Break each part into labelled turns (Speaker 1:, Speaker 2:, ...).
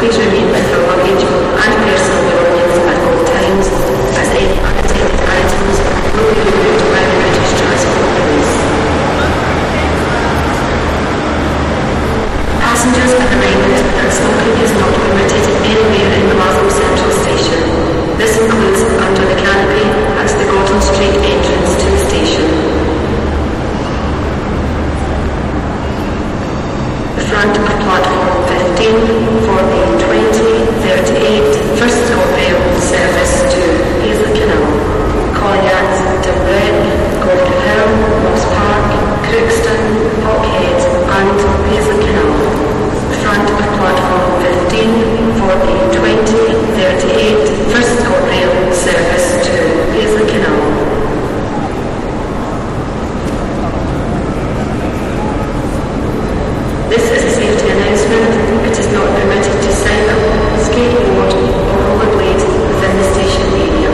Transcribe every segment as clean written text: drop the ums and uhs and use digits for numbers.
Speaker 1: please remain with your luggage and personal belongings at all times, as any unattended items will be removed by the British Transport Police. Passengers are reminded that smoking is not permitted anywhere in Glasgow Central Station. This includes under the canopy at the Gordon Street entrance to the station. The front of platform 15 for the 2038 First ScotRail service to Paisley Canal, calling at Dunbreg, Gordon Hill, Moss Park, Crookston, Hawkhead and Paisley Canal. The front of platform 15 for the 2038 First ScotRail service to Paisley Canal. This is a safety announcement. It is not permitted to cycle, skateboard or rollerblade within the station area.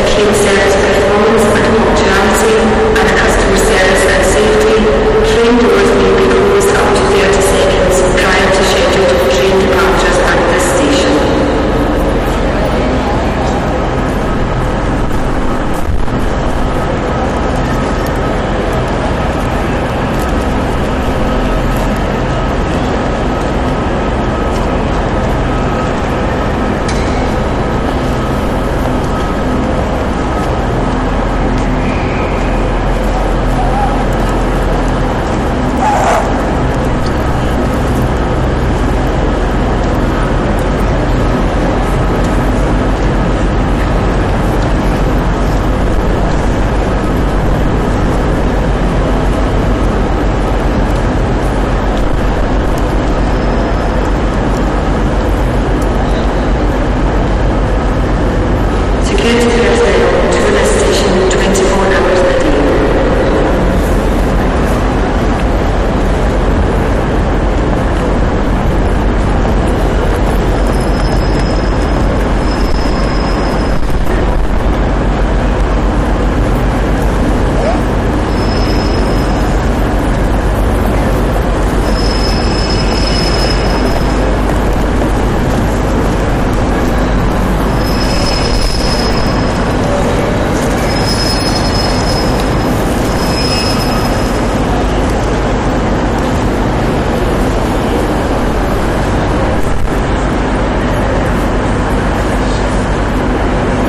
Speaker 1: Service performance and punctuality and customer service and safety, trained